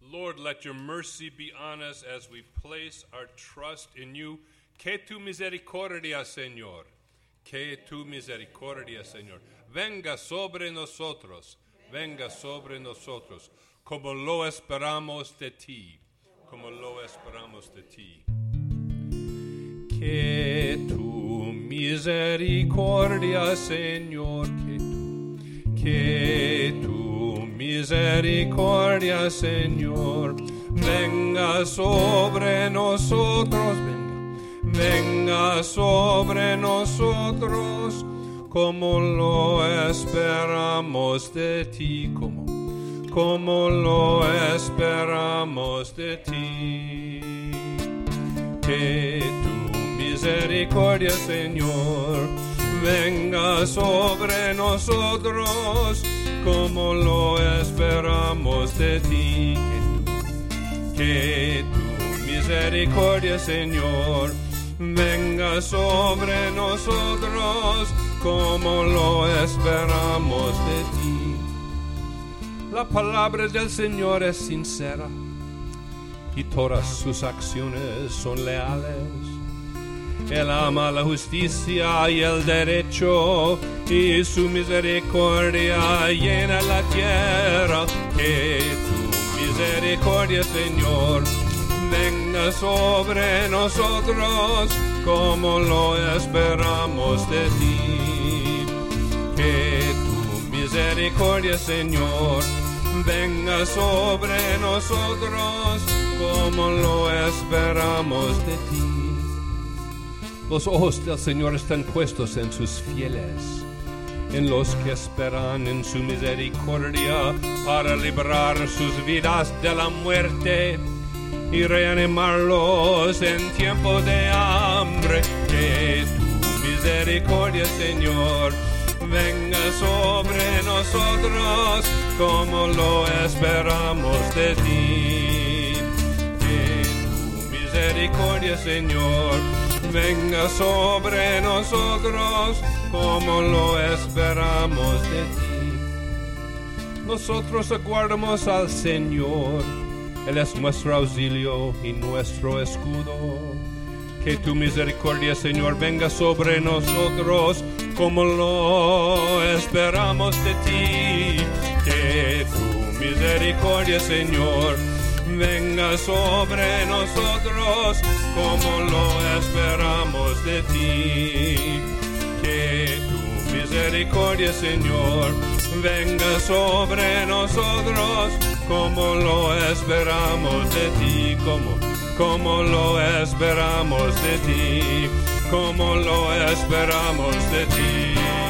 Lord, let your mercy be on us as we place our trust in you. Que tu misericordia, Señor, que tu misericordia, Señor, venga sobre nosotros, como lo esperamos de ti, como lo esperamos de ti. Que tu misericordia, Señor, que tu misericordia, Señor, venga sobre nosotros, venga sobre nosotros, como lo esperamos de ti, como lo esperamos de ti. Que tu misericordia, Señor, venga sobre nosotros, como lo esperamos de ti. Que tu misericordia, Señor, venga sobre nosotros, como lo esperamos de ti. La palabra del Señor es sincera y todas sus acciones son leales. Él ama la justicia y el derecho, y su misericordia llena la tierra. Que tu misericordia, Señor, venga sobre nosotros, como lo esperamos de ti. Que tu misericordia, Señor, venga sobre nosotros, como lo esperamos de ti. Los ojos del Señor están puestos en sus fieles, en los que esperan en su misericordia, para librar sus vidas de la muerte y reanimarlos en tiempo de hambre. Que tu misericordia, Señor, venga sobre nosotros, como lo esperamos de ti. Que tu misericordia, Señor, venga sobre nosotros, como lo esperamos de ti. Nosotros aguardamos al Señor, Él es nuestro auxilio y nuestro escudo. Que tu misericordia, Señor, venga sobre nosotros, como lo esperamos de ti. Que tu misericordia, Señor, venga sobre nosotros, como lo esperamos de ti. Que tu misericordia, Señor, venga sobre nosotros, como lo esperamos de ti, como lo esperamos de ti, como lo esperamos de ti.